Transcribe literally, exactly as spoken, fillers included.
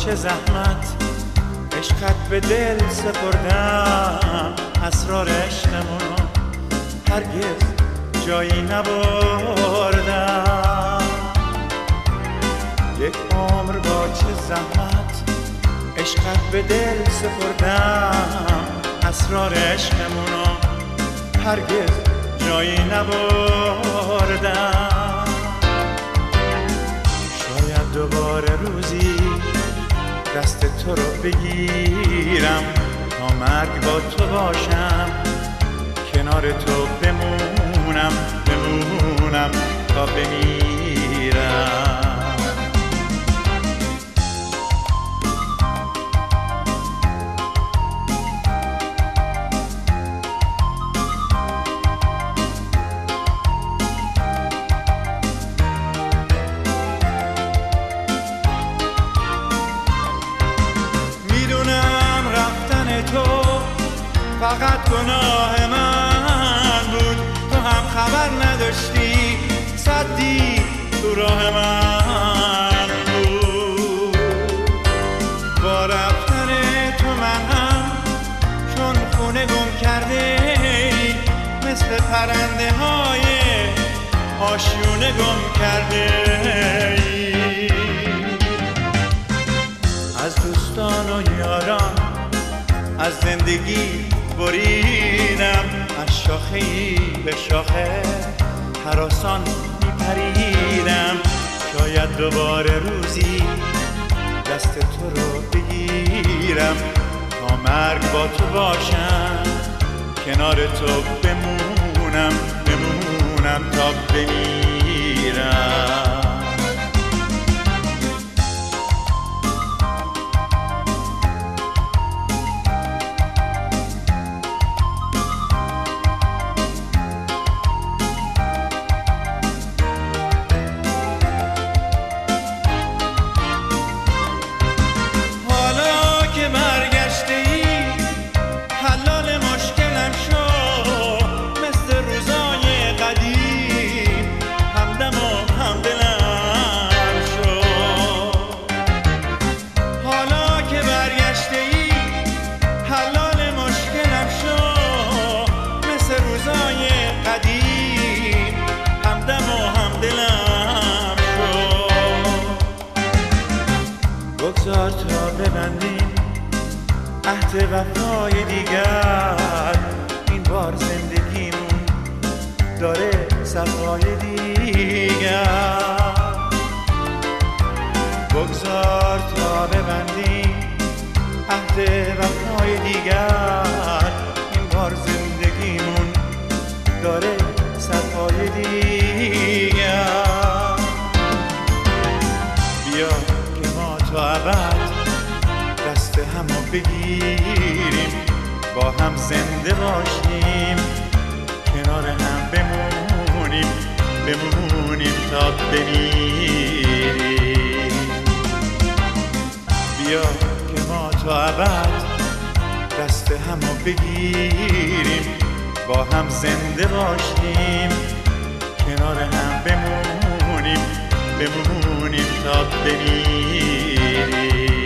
چه زحمت عشقت به دل سپردم، اسرار عشقمونو هرگز جایی نبردم. یک عمر با چه زحمت عشقت به دل سپردم، اسرار عشقمونو هرگز جایی نبردم. شاید دوباره روزی دست تو رو بگیرم، تا مرگ با تو باشم، کنار تو بمونم بمونم تا بمیرم. فقط گناه من بود، تو هم خبر نداشتی، صدی تو راه من بود. با رفتن تو من هم چون خونه گم کرده، مثل پرنده های آشیونه گم کرده. از دوستان و یاران از زندگی بریدم، از شاخه ای به شاخه هراسان میپریدم. شاید دوباره روزی دست تو رو بگیرم، تا مرگ با تو باشم، کنار تو بمونم بمونم تا بمیرم. بگذار تا ببندیم عهد وفای دیگر، این بار زندگیمون داره صفای دیگر. بگذار تا ببندیم عهد وفای دیگر، این بار زندگیمون داره صفای دیگر. بیا تا ابد دست همو بگیریم، با هم زنده باشیم، کنار هم بمونیم بمونیم تا بمیریم. بیا که ما تا ابد دست همو بگیریم، با هم زنده باشیم، کنار هم بمونیم بمونیم تا بمیریم.